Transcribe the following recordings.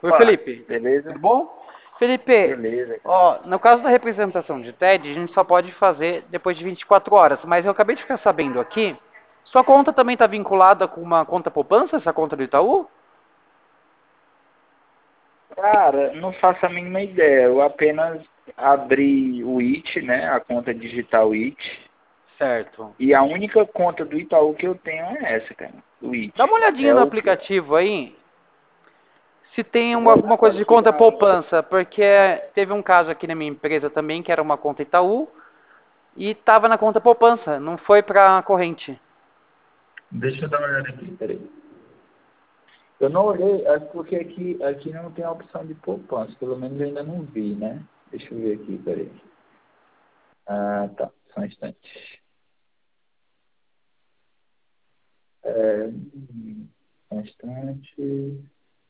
Oi, Opa, Felipe. beleza? Tudo bom? Felipe, Beleza, cara. ó, no caso da representação de TED, a gente só pode fazer depois de 24 horas, mas eu acabei de ficar sabendo aqui, sua conta também está vinculada com uma conta poupança, essa conta do Itaú? Cara, não faço a mínima ideia. Eu apenas abri o IT, né? A conta digital IT. Certo. E a única conta do Itaú que eu tenho é essa, cara. O Dá IT. uma olhadinha É no o que. aplicativo aí, se tem Vou alguma olhar coisa de aqui conta na. poupança, porque teve um caso aqui na minha empresa também, que era uma conta Itaú, e estava na conta poupança, não foi para corrente. Deixa eu dar uma olhada aqui, peraí. Eu não olhei, é porque aqui não tem a opção de poupança. Pelo menos eu ainda não vi, né? Deixa eu ver aqui, peraí. Ah, tá. Só um instante. Só um instante.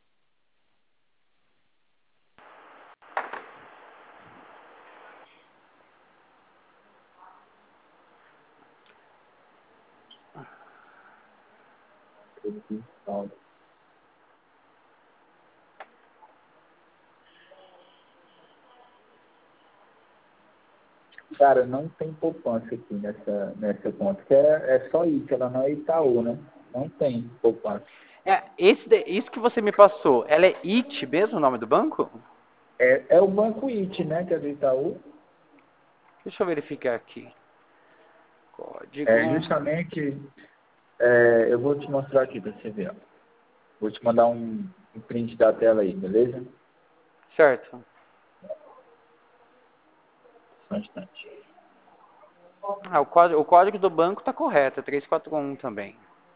Cara, não tem poupança aqui nessa conta, que é só isso, ela não é Itaú, né? Não tem poupança. Isso que você me passou, ela é IT mesmo, o nome do banco? É o Banco IT, né, que é do Itaú. Deixa eu verificar aqui. É Código. justamente, eu vou te mostrar aqui para você ver. Ó. Vou te mandar um print da tela aí, beleza? Certo. Só um instante. Ah, o código do banco está correto, é 341 também.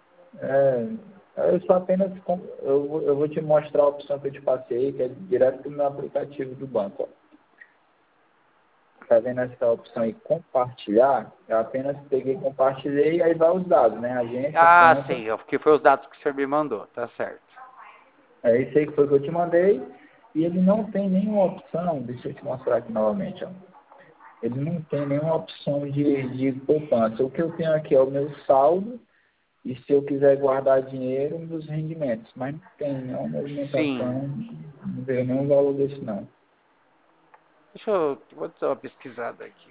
Eu só apenas, eu vou te mostrar a opção que eu te passei, que é direto do meu aplicativo do banco. Ó. Tá vendo essa opção aí, compartilhar? Eu apenas peguei, compartilhei e aí vai os dados, né? Agência, Ah, conta. sim, que foi os dados que o senhor me mandou, tá certo. É isso aí que foi que eu te mandei. E ele não tem nenhuma opção, deixa eu te mostrar aqui novamente, ó. Ele não tem nenhuma opção de poupança. O que eu tenho aqui é o meu saldo e se eu quiser guardar dinheiro, meus rendimentos. Mas não tem nenhuma Sim. movimentação, não veio nenhum valor desse não. Vou dar uma pesquisada aqui.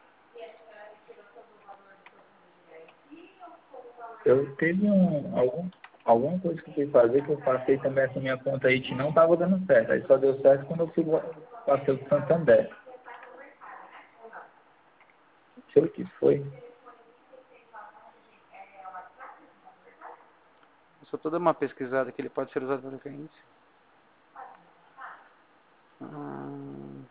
Eu teve alguma coisa que eu fui fazer que eu passei também essa minha conta aí que não estava dando certo. Aí só deu certo quando eu passei o Santander. Não sei o que foi. Eu só tô dando uma pesquisada que ele pode ser usado para cliente. Hum,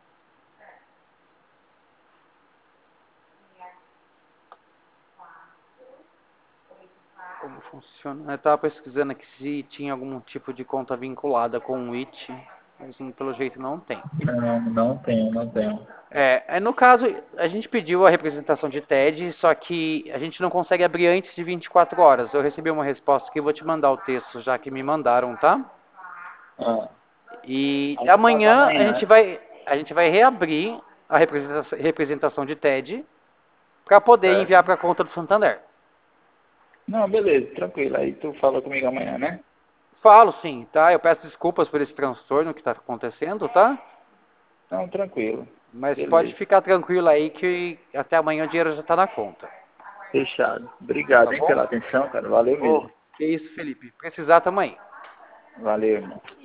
como funciona? Eu estava pesquisando aqui se tinha algum tipo de conta vinculada com o IT, mas pelo jeito não tem. Não, não tenho, não tenho. No caso, a gente pediu a representação de TED, só que a gente não consegue abrir antes de 24 horas. Eu recebi uma resposta aqui, eu vou te mandar o texto já que me mandaram, tá? Ah, E aí no caso amanhã a amanhã, gente né? vai reabrir a representação de TED para poder enviar Certo. para a conta do Santander. Não, beleza, tranquilo. Aí tu fala comigo amanhã, né? Falo sim, tá? Eu peço desculpas por esse transtorno que está acontecendo, tá? Não, tranquilo. Mas pode Beleza. ficar tranquilo aí que até amanhã o dinheiro já está na conta, Fechado. Obrigado, tá hein, pela bom? atenção, cara. Valeu Ô, mesmo. que isso, Felipe. Precisar também. Valeu, irmão.